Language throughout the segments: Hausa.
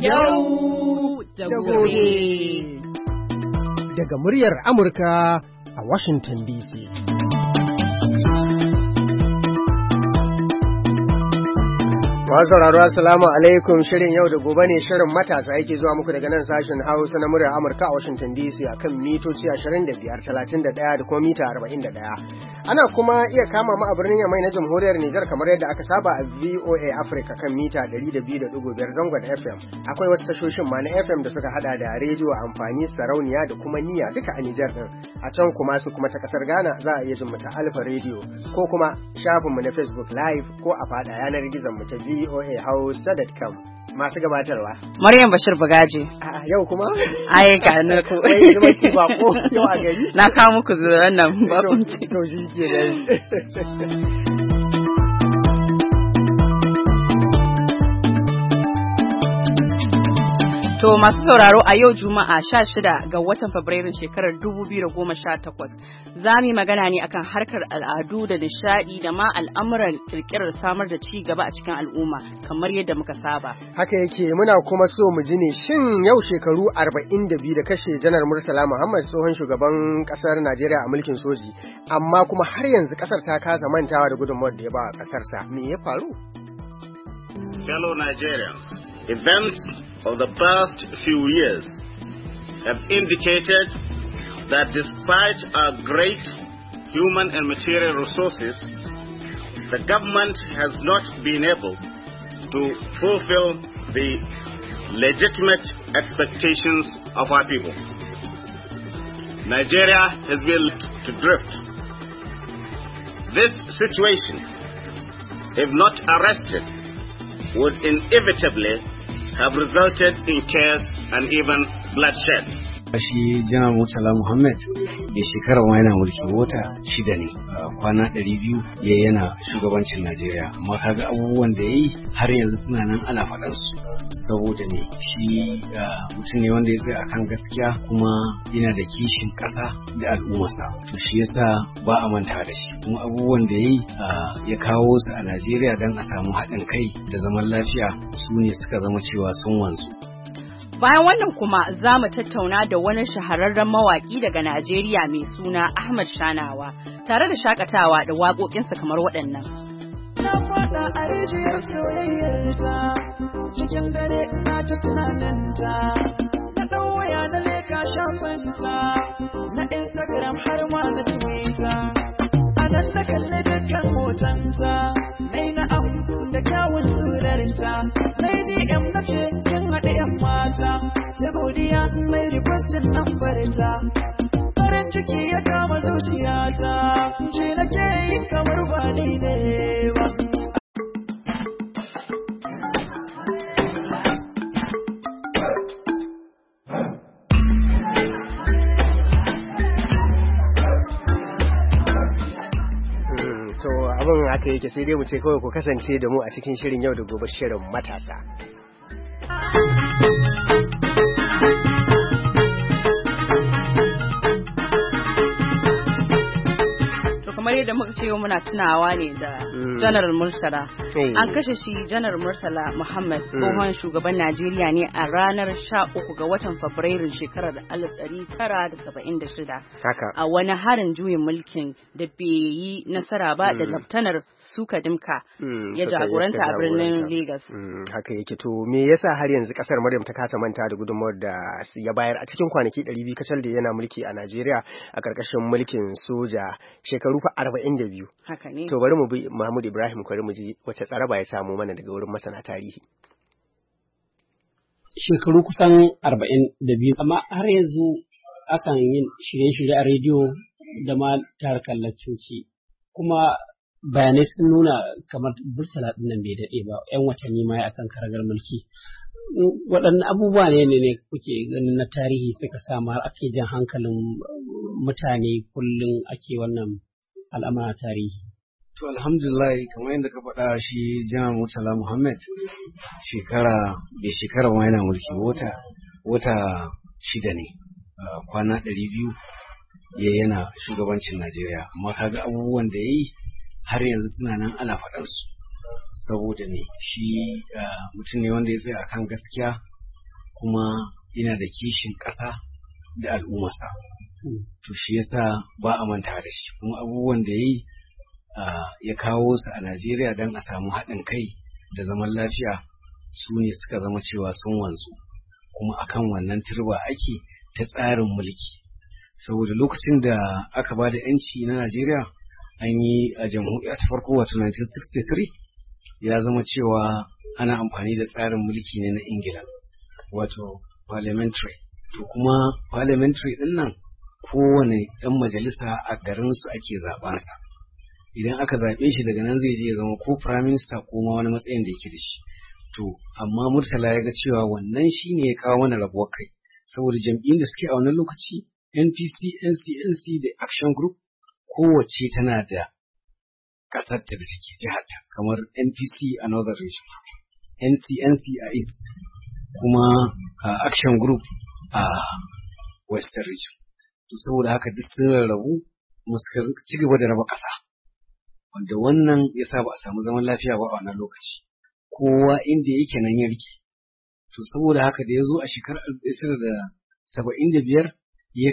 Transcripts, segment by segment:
Yau da gobe. Daga muryar Amurka a Washington DC. Masu sauraro assalamu alaikum, shirin yau da gobe ne, shirin matasa yake zuwa muku daga nan sashen Hausa na muryar Amurka a Washington DC akan mitoci 25, 31 da kuma mita 41. Ana kuma iya kama mu a birnin Yamai na Jamhuriyar Nijar kamar yadda aka saba a VOA Africa kan mita 102.5 zangon FM. Akwai wasu tashoshin ma na FM da suka hada da rediyo amfani, sarauniya da kuma niyya duka a Nijar din. A can kuma su kuma ta kasar Ghana za a iya jin mu ta Alfa Radio ko kuma shafinmu na Facebook Live ko a fada yanar gizon mu ta voahausa.com. Masu gabatarwa Maryam Bashir Bagaje. Yau kuma ai ka na ku zama ki bako yau a gari na kawo muku zuwan nan bakon to shi ke dai. To masu sauraro, a yau Juma'a 16 ga watan Fabrairun shekarar 2018 za mu yi magana ne akan harkar al'adu da nishadi da ma al'amuran kirkirar samar da ci gaba a cikin al'umma kamar yadda muka saba. Haka yake, muna kuma so mu ji ne shin yau shekaru 42 da kashe Janar Murtala Muhammad, tsohon shugaban kasar Najeriya a mulkin soji, amma kuma har yanzu kasar ta kasa mantawa da gudunmawar da ya ba kasarsa. Me ya faru? Fellow Nigerians, events of the past few years have indicated that despite our great human and material resources, the government has not been able to fulfill the legitimate expectations of our people. Nigeria has been left to drift. This situation, if not arrested, would inevitably have resulted in chaos and even bloodshed. Shi Janar Murtala Muhammad da shekara ma yana mulki wata 6 ne, kwana 200 ya yana shugabancin Najeriya, amma kaga abubuwan da yayi har yanzu suna nan ana faɗan su, saboda ne shi mutum ne wanda ya tsaya akan gaskiya kuma yana da kishin ƙasa da al'ummarsa, to shi yasa ba a manta da shi, kuma abubuwan da yayi ya kawo su a Najeriya don a samu haɗin kai da zaman lafiya su ne suka zama cewa sun wanzu. Bayan wannan kuma za mu tattauna da wani shahararren mawaƙi daga Najeriya mai suna Ahmad Shanawa, tare da shakatawa da waƙoƙinsa kamar waɗannan. Na faɗa a rijiyar soyayyarta, cikin dare na ta tunaninta, na ɗan waya na leka shafinta, na Instagram har ma na Twitter. A nan na kalli dukkan hotonta, nai na'am da kyawun surarinta, nai DM na ce kin haɗe 'yan mata, ta godiya mai requestin nambarinta. Farin ciki ya kama zuciyata, ce na ke yi kamar ba ni ne ba. Haka yake, sai dai mu ce kawai ku kasance da mu a cikin shirin yau da gobe, shirin matasa. Kamar yadda muka ce muna tunawa ne da Janar Murtala. An kashe shi Janar Murtala Muhammad, tsohon shugaban Najeriya ne a ranar 13 ga watan Fabrairun shekarar 1976 a wani harin juyin mulkin da bai yi nasara ba da Laftanar Suka Dimka ya jagoranta a birnin Lagos. Haka yake. To me yasa har yanzu kasar Maryam ta kasa manta da gudunmawar da ya bayar a cikin kwanaki 200 kacal da yana mulki a Najeriya a karkashin mulkin soja shekaru 42. Haka ne. To bari mu bi Mahmud Ibrahim Kwari mu ji wace tsaraba ya samu mana daga wurin masana tarihi. Shekaru kusan 42, amma har yanzu akan yin shirye-shirye a rediyo da ma tarkar laccoci, kuma bayanai sun nuna kamar Murtala ɗin nan bai daɗe ba, 'yan watanni ma akan karagar mulki. Waɗanne abubuwa ne kuke ganin na tarihi suka samu har ake jan hankalin mutane kullum ake wannan al'amura tarihi? To alhamdulillah, kamar yadda ka faɗa, shi Janar Murtala Muhammad bai shekara ma yana mulki wata 6 ne, kwana 200 ya yana shugabancin Najeriya, amma kaga abubuwan da ya yi har yanzu suna nan ana faɗar su, saboda ne shi mutum ne wanda ya tsaya akan gaskiya kuma yana da kishin ƙasa da al'ummarsa. To shi yasa ba a manta da shi, kuma abubuwan da ya kawo su a Najeriya don a samu haɗin kai da zaman lafiya su ne suka zama cewa sun wanzu, kuma akan wannan turba ake ta tsarin mulki. Saboda lokacin da aka ba da 'yanci na Najeriya an yi a jamhuriya ta farko wato 1963, ya zama cewa ana amfani da tsarin mulki ne na Ingila wato parliamentary. To kuma parliamentary din nan kowane ɗan majalisa a garinsu ake zaɓansa. Idan aka zaɓe shi daga nan zai je ya zama ko prime minister ko ma wani matsayin da yake da shi. To amma Murtala ya ga cewa wannan shi ne ya kawo mana rabuwar kai, saboda jam'iyyun da suke a wannan lokaci NPC, NCNC da Action Group kowace tana da ƙasarta da take jiharta, kamar NPC a Northern Region, NCNC a East, kuma Action Group a Western Region. To saboda haka duk sun rarrabu suka ci gaba da raba ƙasa, wanda wannan ya sa ba a samu zaman lafiya ba a wannan lokaci, kowa inda yake nan ya rike. To saboda haka da ya zo a shekarar 1975 ya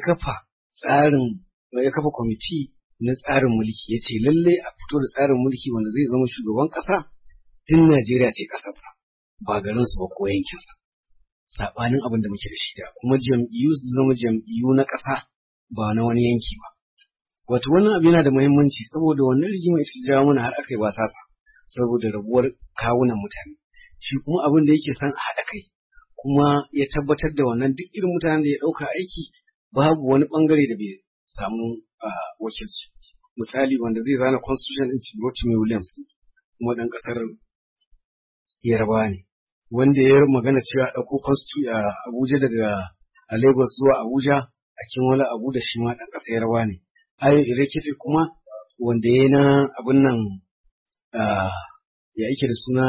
kafa kwamiti na tsarin mulki, ya ce lalle a fito da tsarin mulki wanda zai zama shugaban ƙasa din Najeriya ce ƙasarsa, ba garinsu ba ko yankinsa, saɓanin abin da muke da shi da, kuma jam'iyyu su zama jam'iyyu na ƙasa ba na wani yanki ba. Wato wannan abu yana da muhimmanci, saboda wannan rigima ita jawo mana har aka yi basasa saboda rabuwar kawunan mutane. Shi kuma abin da yake son a haɗa kai, kuma ya tabbatar da wannan duk irin mutanen da ya ɗauka aiki babu wani ɓangare da bai samu wakilci. Misali wanda zai zana constitution ɗin Rotimi Williams, kuma ɗan ƙasar Yarbawa ne, wanda ya magana cewa ɗauko constitution a Abuja daga Lagos zuwa Abuja a Kinwala Abu da shi ma ɗan ƙasar Yarbawa ne. Ayo Irekete kuma wanda ya na abin nan ya yake da suna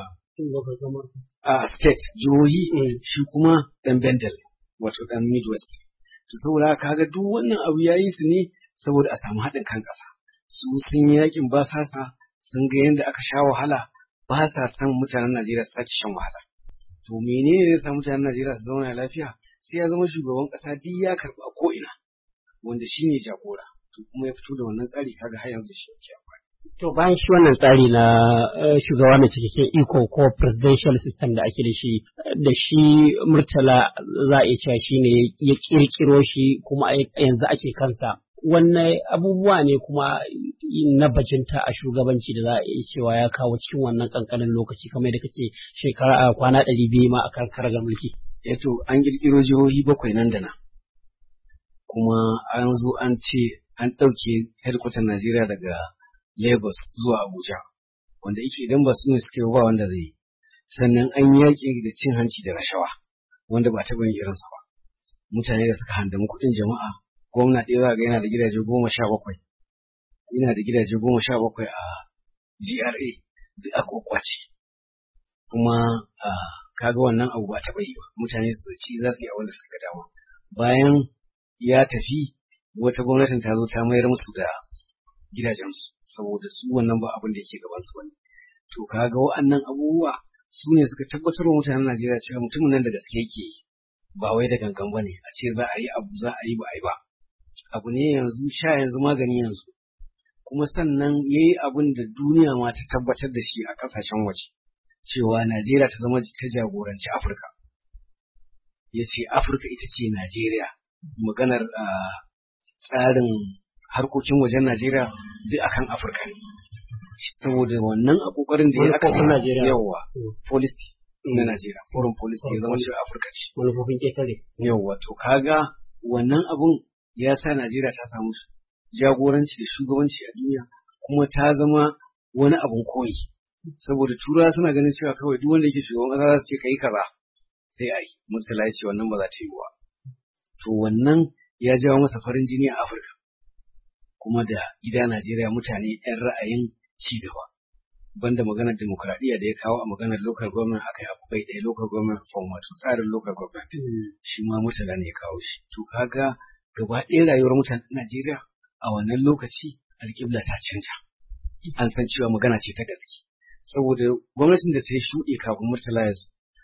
a state jihohi, shi kuma ɗan Bendel wato ɗan Midwest. To saboda kaga duk wannan abu ya yi su ne saboda a samu haɗin kan ƙasa. Su sun yi yakin basasa, sun ga yadda aka sha wahala, ba sa son mutanen Najeriya su sake shan wahala. To menene zai sa mutanen Najeriya su zauna lafiya? Sai ya zama shugaban ƙasa duk ya karɓa a ko'ina, wanda shi ne jagora. To kuma ya fito da wannan tsari, kaga har yanzu shi yake amfani. To bayan shi wannan tsari na shugaba mai cikakken iko ko presidential system da ake da shi Murtala za a iya cewa shi ne ya kirkiro shi kuma yanzu ake kansa. Wannan abubuwa ne kuma na bajinta a shugabanci da za a iya cewa ya kawo cikin wannan kankanin lokaci, kamar da kace shekara kwana 200 ma a karkar ga mulki. To an kirkiro jihohi 7 nan da nan, kuma an zo an ce an ɗauke headquarter Najeriya daga Lagos zuwa Abuja, wanda yake idan ba su ne suka yi ba wanda zai yi. Sannan an yaƙi da cin hanci da rashawa, wanda ba taɓa yin irinsa ba. Mutane da suka handami kuɗin jama'a, gwamna ɗaya za ga yana da gidaje 17, yana da gidaje 17 a GRA duk a kwakwace. Kuma kaga wannan abu ba taɓa yi ba, mutane su ci za su yi abin da suka dama. Bayan ya tafi, wata gwamnatin ta zo ta mayar musu da gidajensu, saboda su wannan ba abin da yake gaban su bane. To kaga wa'annan abubuwa su ne suka tabbatar wa mutanen Najeriya cewa mutumin nan da gaske yake yi, ba wai da gangan bane a ce za a yi abu za a yi ba a yi ba. Abu ne yanzu sha yanzu magani yanzu. Kuma sannan yayi abin da duniya ma ta tabbatar da shi a kasashen waje, cewa Najeriya ta zama ta jagoranci Afirka. Ya ce Afirka ita ce Najeriya. Maganar tsarin harkokin wajen Najeriya duk akan Afirka ne. Saboda wannan a kokarin da ya aka yawa policy na Najeriya, foreign policy ya zama cewa Afirka ce. Manufofin ƙetare. Yawa, to kaga wannan abun ya sa Najeriya ta samu jagoranci da shugabanci a duniya, kuma ta zama wani abun koyi. Saboda Turawa suna ganin cewa kawai duk wanda yake shugaban ƙasa za su ce kai kaza sai a yi. Murtala ya ce wannan ba za ta yi ba. To wannan ya jawo masa farin jini a Afirka, kuma da gida Najeriya mutane 'yan ra'ayin ci gaba. Banda maganar demokuraɗiyya da ya kawo a maganar local government, aka yi abu bai ɗaya local government form, wato tsarin local government. Shi ma Murtala ne ya kawo shi. To kaga gaba ɗaya rayuwar mutanen Najeriya a wannan lokaci alƙibla ta canja. An san cewa magana ce ta gaske. Saboda gwamnatin da ta yi shuɗe kafin Murtala ya zo,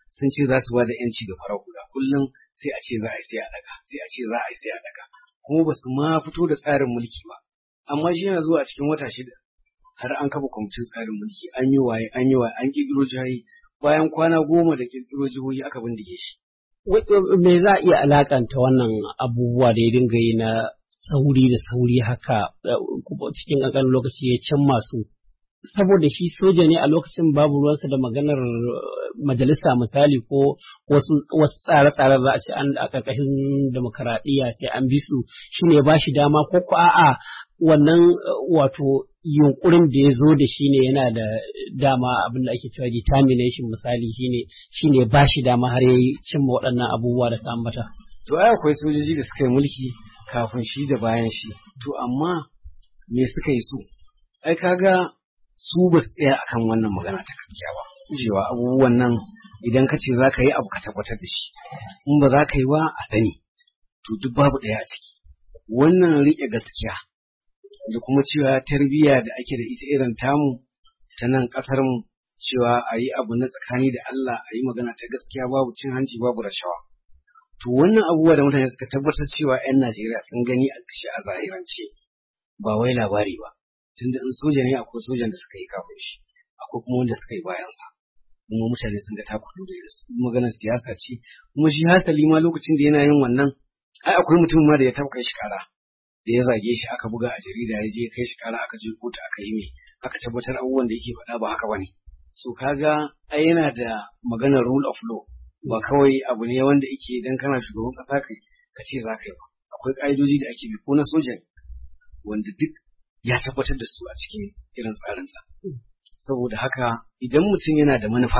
sun ce za su ba da yanci ga farar hula kullum sai a ce za a yi sai a daga sai a ce za a yi sai a daga kuma ba su ma fito da tsarin mulki ba amma shi yana zuwa a cikin wata 6 har an kafa kwamitin tsarin mulki an yi waye an kirkiro jihohi bayan kwana 10 da kirkiro jihohi aka bindige shi. Me za a iya alakanta wannan abubuwa da ya dinga yi na sauri haka cikin ƙanƙanin lokaci ya cimma su saboda shi soja ne a lokacin babu ruwansa da maganar majalisa misali ko wasu tsare-tsaren za a ce a ƙarƙashin demokaradiyya sai an bi su shine ba shi dama ko a'a wannan wato yunkurin da ya zo da shi ne yana da dama abin da ake cewa determination misali shine ba shi dama har yayi cimma waɗannan abubuwa da ka ambata. To ai akwai sojoji da suka yi mulki kafin shi da bayan shi to amma me suka yi su ai kaga su ba su tsaya akan wannan magana ta gaskiya ba cewa abubuwan nan idan ka ce za ka yi abu ka tabbatar da shi in ba za ka yi ba a sani to duk babu ɗaya a ciki wannan riƙe gaskiya da kuma cewa tarbiyya da ake da ita irin tamu ta nan ƙasar mu cewa a yi abu na tsakani da Allah a yi magana ta gaskiya babu cin hanci babu rashawa to wannan abubuwa da mutane suka tabbatar cewa 'yan Najeriya sun gani a shi a zahirance ba wai labari ba tunda in soja ne akwai sojan da suka yi kafin shi akwai kuma wanda suka yi bayansa kuma mutane sun ga takwado da su maganar siyasa ce kuma shi hasali ma lokacin da yana yin wannan ai akwai mutum ma da ya taba kai shi kara da ya zage shi aka buga a jarida ya je kai shi kara aka je kotu aka yi mai aka tabbatar abubuwan da yake faɗa ba haka bane so kaga ai yana da maganar rule of law ba kawai abu ne wanda yake idan kana shugaban kasa kai ka ce za ka yi ba akwai ka'idoji da ake bi ko na soja wanda duk ya tabbatar da su a cikin irin tsarinsa saboda haka idan mutum yana da manufa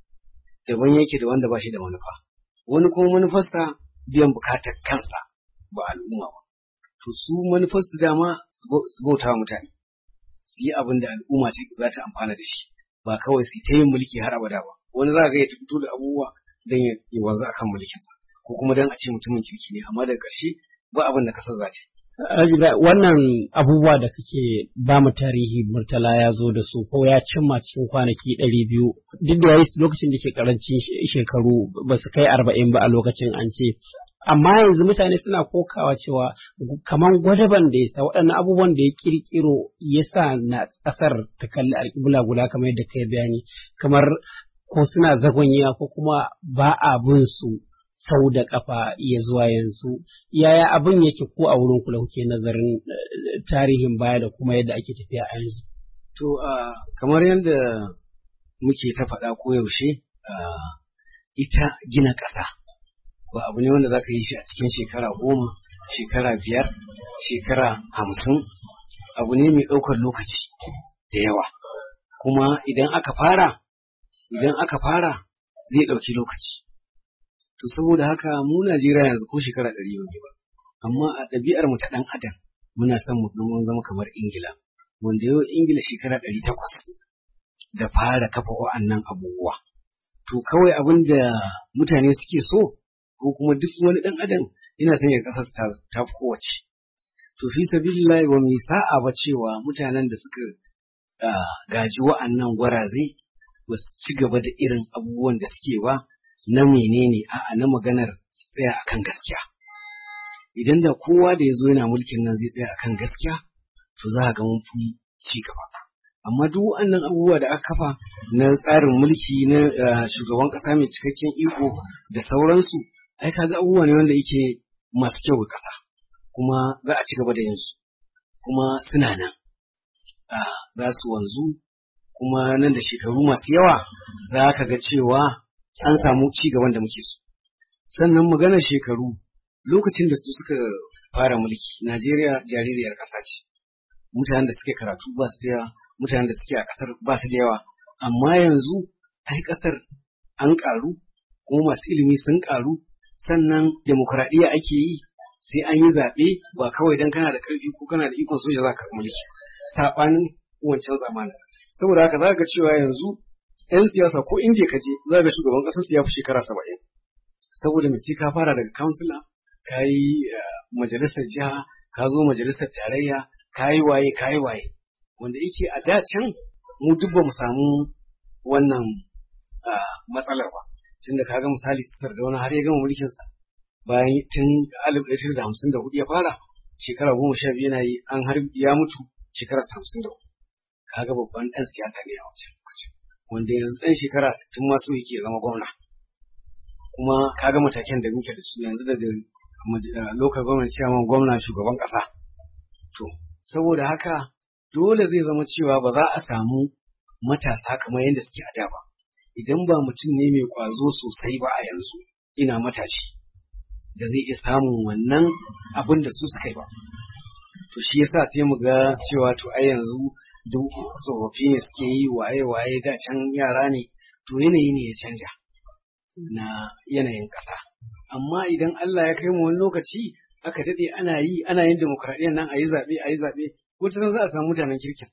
daban yake da wanda ba shi da manufa wani kuma manufarsa biyan bukatar kansa ba al'umma ba to su manufarsu dama su bauta wa mutane su yi abin da al'umma za ta amfana da shi ba kawai su ta yin mulki har abada ba wani za ga ya fito da abubuwa don ya wanzu akan mulkinsa ko kuma don a ce mutumin kirki ne amma daga ƙarshe ba abin da kasar za ta wannan abubuwa da kake ba mu tarihi Murtala ya zo da su ko ya cimma cikin kwanaki 200 duk da yayi lokacin da ke karancin shekaru ba su kai 40 ba a lokacin an ce amma yanzu mutane suna kokawa cewa kaman gwadaban da yasa waɗannan abubuwan da ya kirkiro yasa na ƙasar ta kalli alƙibla guda kamar yadda kai bayani kamar ko suna zagonyiya ko kuma ba a bin su sau da kafa iya zuwa yanzu yaya abin yake ko a wurin kula kuke nazarin tarihin baya da kuma yadda ake tafiya a yanzu to kamar yadda muke ta faɗa ko yaushe ita gina ƙasa ba abu ne wanda zaka yi shi a cikin shekara 10 shekara 5 shekara 50 abu ne mai ɗaukar lokaci da yawa kuma idan aka fara zai ɗauki lokaci to saboda haka mu Najeriya yanzu ko shekara 100 ne ba amma a ɗabi'ar mu ta ɗan adam muna son mu zama kamar Ingila wanda yau Ingila shekara 800 da fara kafa wa'annan abubuwa to kawai abin da mutane suke so ko kuma duk wani ɗan adam yana son ya ƙasar ta kowace to fi sabilillahi wa mai sa'a ba cewa mutanen da suka gaji wa'annan gwaraze ba su ci gaba da irin abubuwan da suke ba na menene a'a na maganar tsaya akan gaskiya idan da kowa da ya zo yana mulkin nan zai tsaya akan gaskiya to za a ga mun fi ci gaba amma duk wannan abubuwa da aka kafa na tsarin mulki na shugaban kasa mai cikakken iko da sauransu ai kaga abubuwa ne wanda yake masu kyau ga kasa kuma za a ci gaba da yin su kuma suna nan za su wanzu kuma nan da shekaru masu yawa za ka ga cewa an samu ci gaban da muke so sannan maganar shekaru lokacin da su suka fara mulki Najeriya jaririyar ƙasa ce mutanen da suke karatu ba su da yawa mutanen da suke a ƙasar ba su da yawa amma yanzu ai ƙasar an ƙaru kuma masu ilimi sun ƙaru sannan demokradiyya ake yi sai an yi zaɓe ba kawai don kana da ƙarfi ko kana da ikon soja za ka mulki saɓanin wancan zamanin saboda haka za ka cewa yanzu 'yan siyasa ko inda ka je za ga shugaban ƙasar ya fi shekara 70 saboda mai sai ka fara daga kansila ka yi majalisar jiha ka zo majalisar tarayya ka yi waye wanda yake a da can mu duk ba mu samu wannan matsalar ba tunda kaga misali su Sardauna har ya gama mulkinsa bayan tun 1954 ya fara shekara 12 yana yi an har ya mutu shekara 54 kaga babban dan siyasa ne a wancan lokacin wanda yanzu dan shekara 60 ma so yake zama gwamna kuma kaga matakan da muke da su yanzu daga local government chairman gwamna shugaban kasa to saboda haka dole zai zama cewa ba za a samu matasa kamar yadda suke a da ba idan ba mutum ne mai kwazo sosai ba a yanzu ina matashi da zai iya samun wannan abin da su suka yi ba to shi yasa sai mu ga cewa to ai yanzu duk tsofaffi ne suke yi waye da can yara ne to yanayi ne ya canja na yanayin ƙasa amma idan Allah ya kai mu wani lokaci aka daɗe ana yin demokradiyyar nan a yi zaɓe wata za a samu mutanen kirkin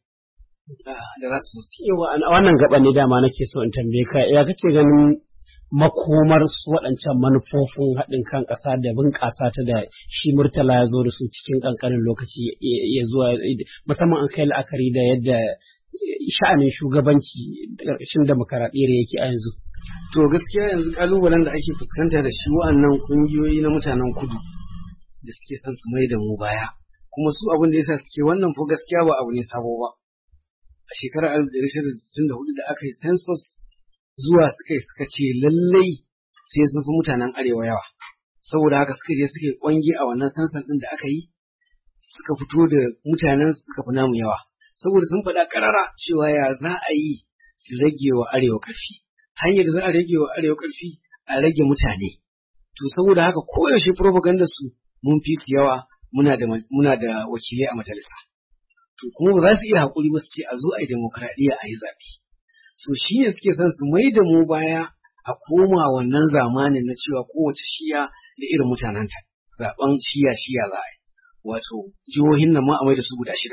da za su so yawa wannan gaba ne dama nake so in tambaye ka ya kake ganin makomar su waɗancan manufofin haɗin kan ƙasa da bunƙasa ta da shi Murtala ya zo da su cikin ƙanƙanin lokaci ya zuwa musamman an kai la'akari da yadda sha'anin shugabanci ƙarƙashin demokaradiyyar yake a yanzu. To gaskiya yanzu ƙalubalen da ake fuskanta da shi wa'annan ƙungiyoyi na mutanen kudu da suke son su mai da mu baya kuma su abin da yasa suke wannan fa gaskiya ba abu ne sabo ba. A shekarar 1964 da aka yi census zuwa suka ce lallai sai sun fi mutanen arewa yawa saboda haka suka je suka yi kwange a wannan sansan din da aka yi suka fito da mutanen suka fi namu yawa saboda sun faɗa ƙarara cewa ya za a yi su rage wa arewa ƙarfi hanyar da za a rage wa arewa ƙarfi a rage mutane to saboda haka koyaushe propaganda su mun fi su yawa muna da wakilai a majalisa to kuma ba za su iya haƙuri ba su ce a zo a yi demokradiyya a yi zaɓe so shi ne suke son su mai da mu baya a koma wannan zamanin na cewa kowace shiya da irin mutanenta zaben shiya za a yi wato jihohin nan ma a mai da su guda 6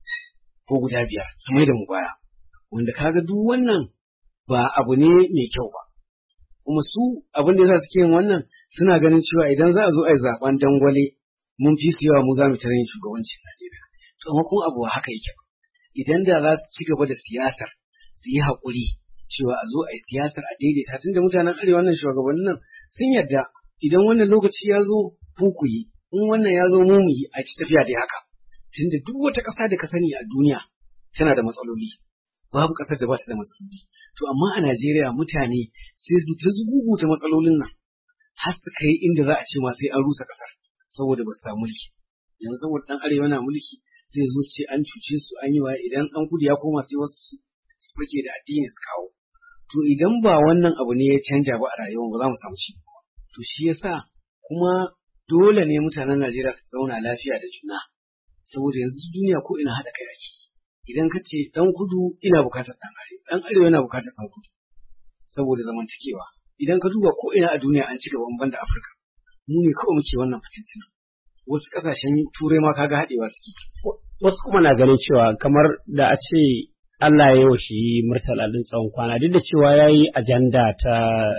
ko guda 5 su mai da mu baya wanda kaga duk wannan ba abu ne mai kyau ba kuma su abin da yasa suke yin wannan suna ganin cewa idan za a zo a yi zaben dangwale mun fi su yawa mu za mu tare yin shugabancin Najeriya to amma kuma abu haka yake ba idan da za su ci gaba da siyasar su yi haƙuri cewa a zo a yi siyasar a daidaita tun da mutanen arewa nan shugabannin nan sun yarda idan wannan lokaci ya zo ku yi in wannan ya zo mu yi a ci tafiya dai haka tunda duk wata ƙasa da ka sani a duniya tana da matsaloli babu ƙasar da ba ta da matsaloli to amma a Najeriya mutane sai su ta zuguguta matsalolin nan har su kai inda za a ce ma sai an rusa ƙasar saboda ba su samu mulki yanzu saboda ɗan arewa na mulki sai zo su ce an cuce su an yi wa idan ɗan kudu ya koma sai wasu su fake da addini su kawo to idan ba wannan abu ne ya canja ba a rayuwar ba za mu samu ci to shi yasa kuma dole ne mutanen Najeriya su zauna lafiya da juna saboda yanzu duniya ko ina haɗa kai ake idan ka ce ɗan kudu ina bukatar ɗan arewa yana bukatar ɗan kudu saboda zamantakewa idan ka duba ko ina a duniya an ci gaban banda Afirka mu ne kawai muke wannan fitintina wasu ƙasashen turai ma kaga haɗewa suke wasu kuma na ganin cewa kamar da a ce Allah ya yi wa shi Murtala din tsawon kwana duk da cewa ya yi ajanda ta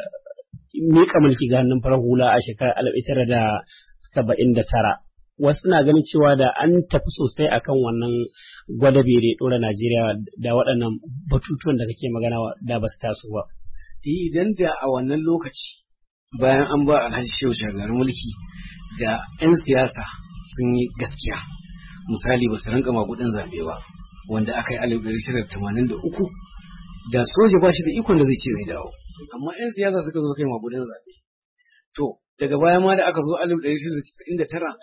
miƙa mulki ga hannun farar hula a shekarar 1979 wasu na ganin cewa da an tafi sosai akan wannan gwada bere ɗora Najeriya da waɗannan batutuwan da kake magana da ba su taso ba. Idan da a wannan lokaci bayan an ba Alhaji Shehu Shagari mulki da 'yan siyasa sun yi gaskiya misali ba su rinka magudin zaɓe ba wanda aka yi 1983 da soja ba shi da ikon da zai ce zai dawo amma 'yan siyasa suka zo kai magudin zaɓe to daga baya ma da aka zo 1999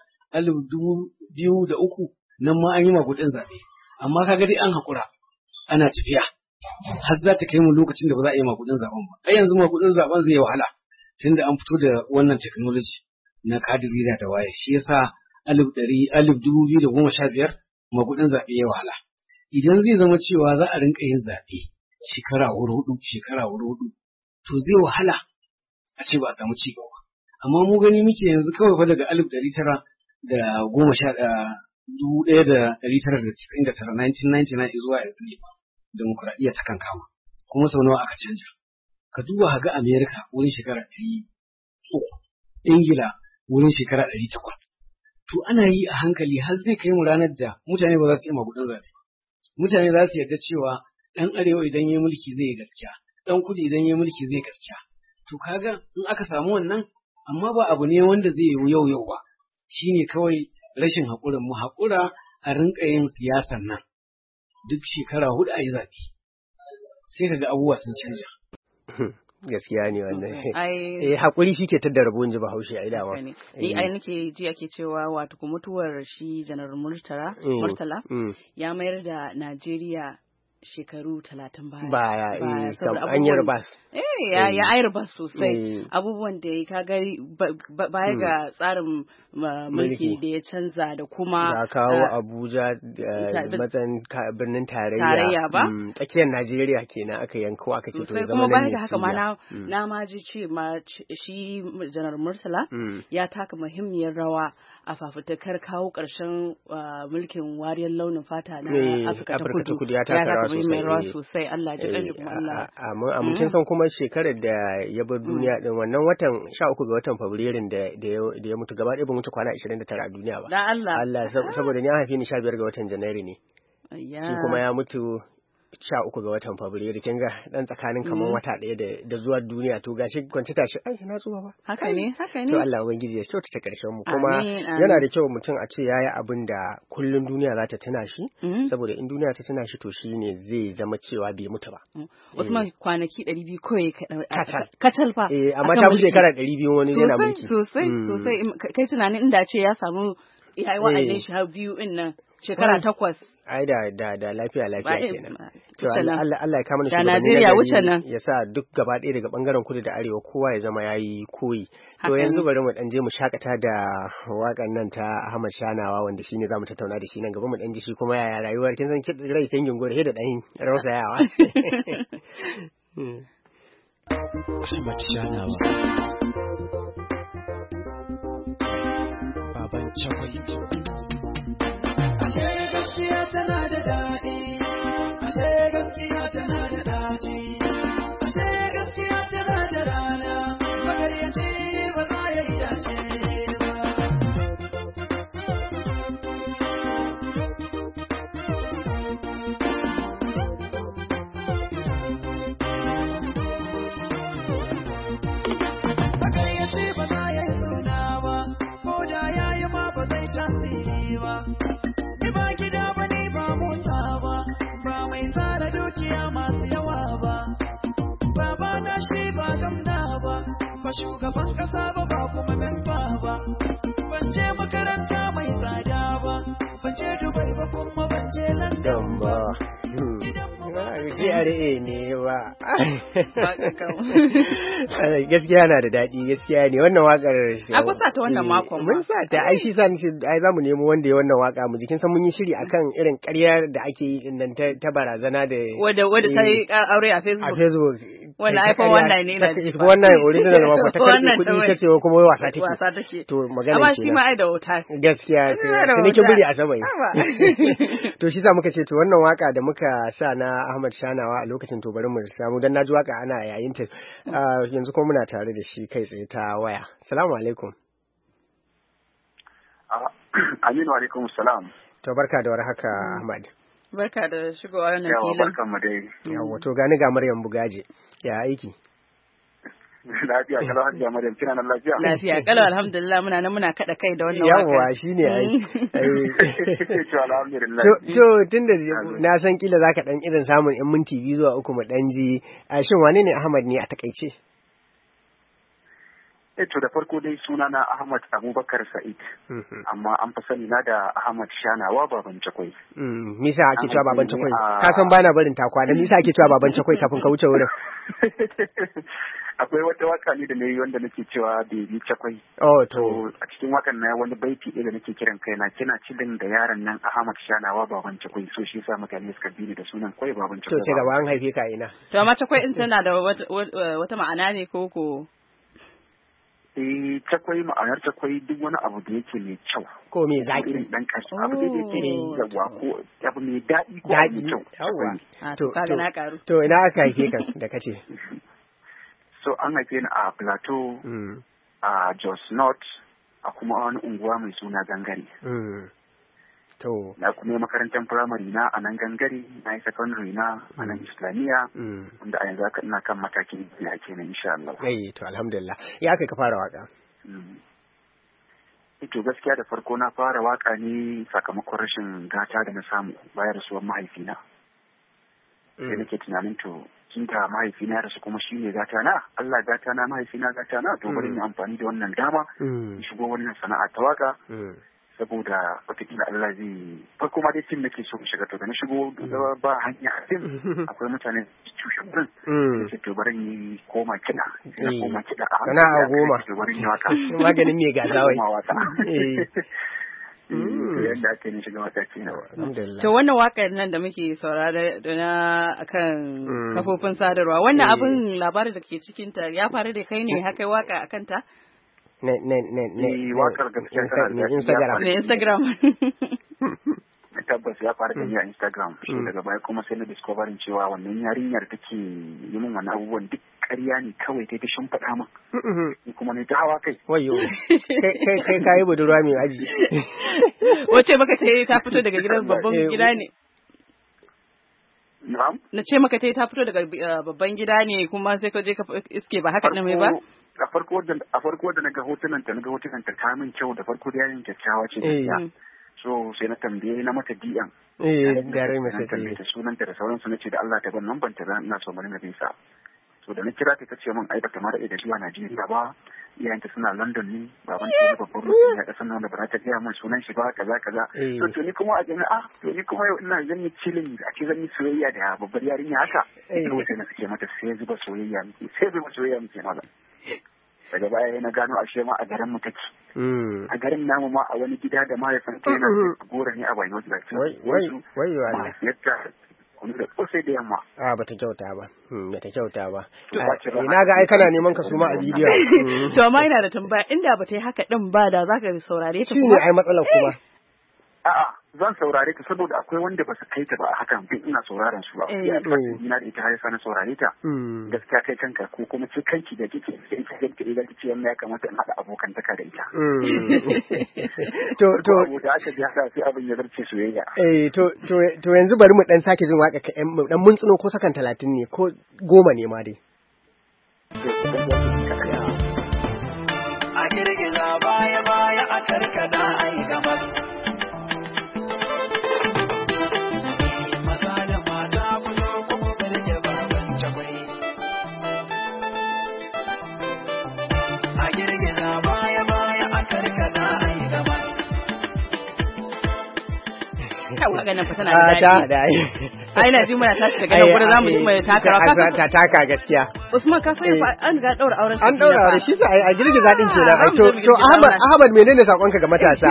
2003 nan ma an yi magudin zaɓe amma kaga dai an haƙura ana tafiya har za ta kai mu lokacin da ba za a yi magudin zaɓen ba ai yanzu magudin zaɓen zai yi wahala tunda an fito da wannan technology na kadirida da waye shi yasa 2015 magudin zaɓe ya wahala idan zai zama cewa za a rinka yin zaɓe shekara hudu to zai wahala a ce ba a samu ci gaba amma mu gani muke yanzu kawai fa daga 1999 zuwa yanzu ne demokradiyya ta kan kama kuma sau nawa aka canja ka duba ga Amerika wurin shekara 300 Ingila wurin shekara 800 to ana yi a hankali har zai kai mu ranar da mutane ba za su yi magudin zaɓe mutane za su yarda cewa ɗan arewa idan ya mulki zai yi gaskiya ɗan kudu idan ya mulki zai gaskiya to kaga in aka samu wannan amma ba abu ne wanda zai yi yau ba, shine kawai rashin haƙurin mu haƙura a rinka yin siyasar nan duk shekara 4 a yi zaɓe sai kaga abubuwa sun canja. Gaskiya ne wannan. Haƙuri shi ke tadda rabo in ji Bahaushe a dama. Ai nake ji ake cewa wato mutuwar shi Janar Murtala ya mayar da Najeriya shekaru 30 baya. An yi ribas. Ya yi ribas sosai. Abubuwan da ya kaga baya ga tsarin mulki da ya canza da kuma ya kawo Abuja matsayin birnin tarayya ba. Tsakiyar Najeriya kenan aka yanko aka ce to zama kuma baya ga haka ma na ma ji ce ma shi Janar Murtala ya taka muhimmiyar rawa a fafutukar kawo ƙarshen mulkin wariyar launin fata na Afirka ta Kudu. Ya taka rawa sosai. Allah ji ƙarfi kuma Allah. Amma kin san kuma shekarar da ya bar duniya din wannan watan 13 ga watan Fabrairun da ya mutu gaba ɗaya ban wuce kwana 29 a duniya ba. Da Allah. Saboda ni an haife ni 15 ga watan Janairu ne. Shi kuma ya mutu 13 ga watan Fabrairu, kin ga dan tsakanin kaman wata ɗaya da zuwa duniya, to gashi kwanci tashi na tsuwa ba. Haka ne. To Allah ubangiji ya kyautata karshen mu, kuma yana da kyau mutum a ce yayi abin da kullun duniya za ta tuna shi, saboda in duniya ta tuna shi to shine zai zama cewa bai mutu ba. Usman kwanaki 200 kawai kacal fa. Amma ta fi shekara 200 wani yana mulki. Sosai kai tunanin inda ce ya samu yayi wa'adin shi har biyu din nan shekara 8. Ai da lafiya kenan. To Allah ya kama ni da Najeriya wuce nan. Ya sa duk gaba ɗaya daga bangaren kudu da arewa kowa ya zama yayi koyi. To yanzu bari mu dan je mu shakata da wakan nan ta Ahmad Shanawa wanda shine zamu tattauna da shi nan gaba mu dan ji shi kuma yaya rayuwar kin san rai kingin gore da dan rausayawa. Ahmad Shanawa Baban Chakwai. Ashe gaskiya tana da daɗi, ashe gaskiya tana da ɗaci, ashe gaskiya tana da rana, magaryaci ba za ya yi dace ba. Magaryaci ba za ya yi suna ba, ko da ya yi ma ba zai tasiri ba. Ba gida ba ne ba mota ba, ba mai tsara dukiya masu yawa ba. Baba na shi ba gamna ba, ba shugaban kasa ba kuma memba ba. Ban je makaranta mai tsada ba, ban je Dubai ba kuma ban je London ba. GRA ne ba. Gaskiya na da daɗi, gaskiya ne wannan wakar. A kusa ta wannan makon. Mun sa ta ai shi sa ni ai zamu nemo wanda ya wannan waka mu jikin san mun yi shiri akan irin ƙaryar da ake yi din nan ta barazana da wanda ta yi aure a Facebook. A Facebook. Wannan iPhone wannan ne na. Wannan original ma ko ta karɓi kuɗi ta ce kuma wasa take. To magana amma shi ma ai da wuta. Gaskiya cinikin biri a sama. To shi sa muka ce to wannan waka da muka sa na Ahmad Shanawa a lokacin to bari mu samu dan naji waka ana yayin ta yanzu kuma muna tare da shi kai tsaye ta waya. Assalamu alaikum. Aminu alaikum salam. To barka da warhaka Ahmad. Barka da shigowa wannan filin. Yawa barkan mu dai. Yawa to gani ga Maryam Bugaje. Ya aiki? Lafiya kalau hajiya Maryam kina nan lafiya? Lafiya kalau alhamdulillah muna nan muna kada kai da wannan waka. Yawa shine ai. To alhamdulillah. To tunda na san kila zaka dan irin samun 'yan minti 2 zuwa 3 mu dan ji shin wane ne Ahmad ne a takaice? To da farko dai sunana Ahmad Abubakar Sa'id, amma an fi sani na da Ahmad Shanawa Baban Chakwai. Misa ake cewa Baban Chakwai? Ka san bana barin takwana, misa ake cewa Baban Chakwai kafin ka wuce wurin? Akwai wata waka ne da na yi wanda nake cewa Baby Chakwai. Oh to. A cikin wakan na wani baiti ɗaya da nake kiran kaina kina cilin da yaron nan Ahmad Shanawa Baban Chakwai, so shi yasa mutane suka bi ni da sunan Kwai Baban Chakwai. To sai gaba an haife ka ina. To amma Chakwai in tana da wata ma'ana ne ko ko? Cakwai ma'anar cakwai duk wani abu da yake mai kyau ko mai zaki irin dan kashi abu da yake yawa ko abu mai daɗi ko mai kyau yawa to kaga na karu to ina aka haife ka da kace so an haife ni a Plateau a Jos North a kuma wani unguwa mai suna Gangare Na kuma yi makarantar firamare na a nan Gangare, na yi secondary na a nan Islamiyya, wanda a yanzu haka ina kan matakin da kenan insha Allah. To alhamdulillah. Ya aka ka fara waka? To gaskiya da farko na fara waka ne sakamakon rashin gata da na samu bayan rasuwar mahaifina. Sai nake tunanin to kinta mahaifina ya rasu kuma shi ne gata na, Allah gata na, mahaifina gata na, to bari mu amfani da wannan dama in shigo wannan sana'a ta waka. Saboda wataƙila Allah zai farko ma dai fim nake so in shiga, to da na shigo ba hanya a fim akwai mutane cushe gurin sai to bari ni koma kiɗa a sana'a goma to bari ni waka maganin me gasa wai yadda ake ni shiga wata ce to wannan wakar nan da muke saurara da na akan kafofin sadarwa wannan abin labarin da ke cikin ta ya faru da kai ne haka waka akan ta wakar gaskiya Instagram tabbas ya fara gani a Instagram so daga baya kuma sai na discovering cewa wannan yarinyar take yi min wannan abubuwan duk ƙarya ne kawai ta shimfiɗa min ni kuma ne ta hawa kai wayo kai kai budurwa mai aji wace maka ta fito daga gidan babban gida ne na ce maka ta fito daga babban gida ne kuma sai ka je ka iske ba haka ne ba a farko da naga hotunan ta ta min kyau da farko da yayin kyakkyawa ce gaskiya so sai na tambaye na mata DM gare mai sai ta sunanta da sauransu nace da Allah ta ban nan ban ta ina so bari na bisa so da na kira ta tace min ai bata ma da zuwa Najeriya ba iyayenta suna London ne baban ta babban mutum ya kasan nan da ba ta gaya min sunan shi ba kaza so to ni kuma a jami'a to ni kuma yau ina zan yi chilling a ce zan yi soyayya da babbar yarinya haka sai na sake mata sai zuba soyayya muke maza daga baya na gano ashe ma a garin mu take a garin namu ma a wani gida da mahaifanta yana gora ne a bayan wai yadda kuma da kosai da yamma bata kyauta ba ina ga ai kana neman ka suma a bidiyo to amma ina da tambaya inda bata yi haka din ba da zaka saurare ta shine ai matsalar kuma a'a zan saurare ta saboda akwai wanda ba su kai ta ba a hakan bin ina sauraron su ba ina da ita har sai na saurare ta gaskiya kai kanka ko kuma ce kanki da kike sai ka ga kike zaki ce ya kamata in hada abokan taka da ita to da aka ji haka sai abin ya zarce soyayya to yanzu bari mu dan sake jin waka ka dan mun tsino ko sakan 30 ne ko 10 ne ma dai a girgiza baya a karkada ai gabas maganin fa tana da daɗi. Ai na ji muna tashi daga nan gurin zamu ji mai taka rawa. Ta taka gaskiya. Usman ka sai an ga daura auren. An daura auren shi sai a girgiza din kenan. To Ahmad menene sakonka ga matasa?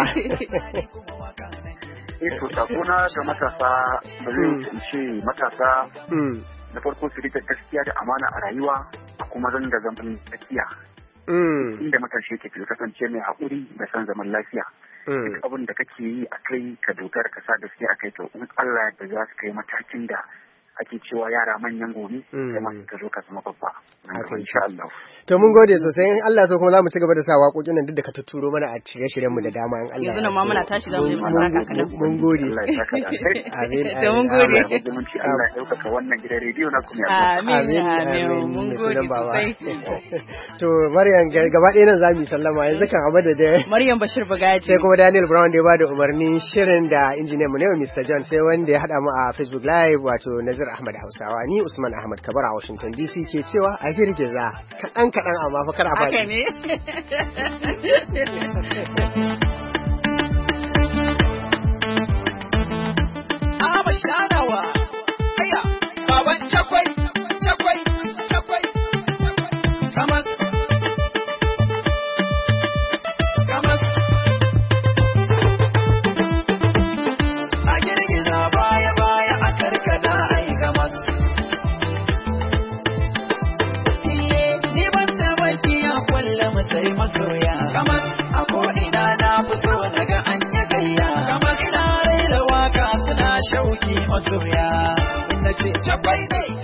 To sakona ga matasa bari in ce matasa na farko su rika gaskiya da amana a rayuwa kuma zanga zaman tsakiya. Inda matashi yake kasance mai haƙuri da san zaman lafiya. Duk abin da kake yi a kai ka dogara ka sa gaskiya a kai to in Allah da za su kai matakin da ake cewa yara manyan gobe kuma ka zo ka zama babba insha Allah. To mun gode sosai in Allah so kuma za mu ci gaba da sa waƙoƙin nan duk da ka tuturo mana a shirye-shiryen mu da dama in Allah. Yanzu nan ma muna tashi da mu je mu saka kadan. Mun gode. Amin. Da mun gode. Allah ya dauka wannan gidan rediyo na kuma. Amin. Mun gode sosai. To Maryam gaba ɗaya nan za mu yi sallama yanzu kan abu da Maryam Bashir Bugaji. Sai kuma Daniel Brown da ya bada umarnin shirin da injiniyan mu ne Mr. John sai wanda ya hada mu a Facebook Live wato Nazir Ahmad Hausawa ni Usman Ahmad Kabar a Washington DC ke cewa a girgiza kaɗan amma fa kar a faɗi. Haka ne. Aba shanawa. Aya, baban cakwai. Kamar masoya kamar a ko'ina na fi so daga an yi gayya kamar ina raira waka suna shauki masoya na ce cakwai ne